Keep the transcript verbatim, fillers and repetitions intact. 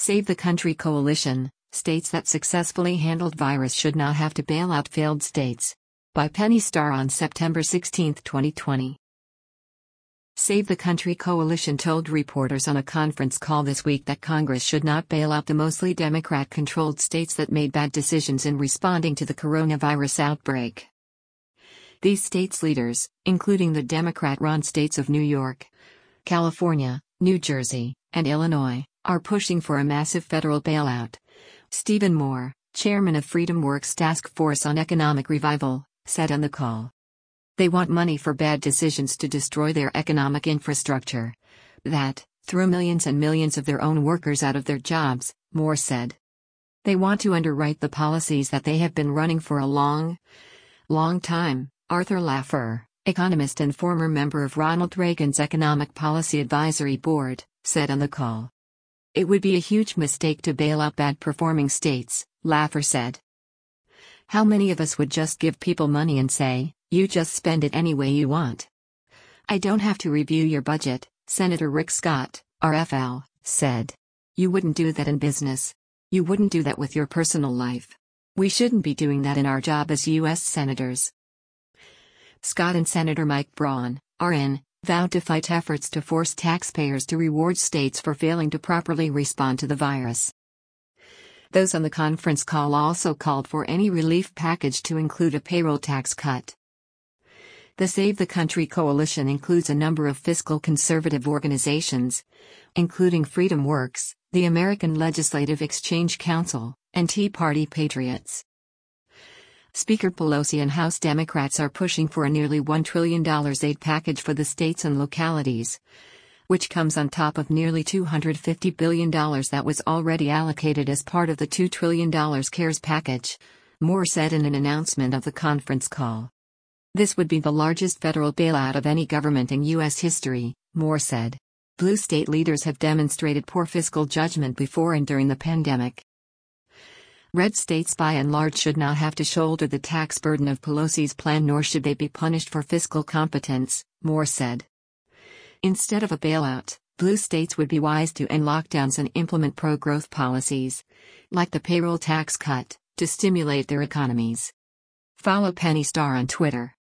Save the Country Coalition, states that successfully handled virus should not have to bail out failed states. By Penny Starr on September sixteenth, twenty twenty. Save the Country Coalition told reporters on a conference call this week that Congress should not bail out the mostly Democrat-controlled states that made bad decisions in responding to the coronavirus outbreak. These states' leaders, including the Democrat-run states of New York, California, New Jersey, and Illinois, are pushing for a massive federal bailout. Stephen Moore, chairman of FreedomWorks Task Force on Economic Revival, said on the call. They want money for bad decisions to destroy their economic infrastructure. That, threw millions and millions of their own workers out of their jobs, Moore said. They want to underwrite the policies that they have been running for a long, long time, Arthur Laffer, economist and former member of Ronald Reagan's Economic Policy Advisory Board, said on the call. It would be a huge mistake to bail out bad-performing states, Laffer said. How many of us would just give people money and say, you just spend it any way you want? I don't have to review your budget, Senator Rick Scott, R F L, said. You wouldn't do that in business. You wouldn't do that with your personal life. We shouldn't be doing that in our job as U S senators. Scott and Senator Mike Braun, R N, vowed to fight efforts to force taxpayers to reward states for failing to properly respond to the virus. Those on the conference call also called for any relief package to include a payroll tax cut. The Save the Country Coalition includes a number of fiscal conservative organizations, including FreedomWorks, the American Legislative Exchange Council, and Tea Party Patriots. Speaker Pelosi and House Democrats are pushing for a nearly one trillion dollars aid package for the states and localities, which comes on top of nearly two hundred fifty billion dollars that was already allocated as part of the two trillion dollars CARES package, Moore said in an announcement of the conference call. This would be the largest federal bailout of any government in U S history, Moore said. Blue state leaders have demonstrated poor fiscal judgment before and during the pandemic. Red states by and large should not have to shoulder the tax burden of Pelosi's plan, nor should they be punished for fiscal competence, Moore said. Instead of a bailout, blue states would be wise to end lockdowns and implement pro-growth policies, like the payroll tax cut, to stimulate their economies. Follow Penny Starr on Twitter.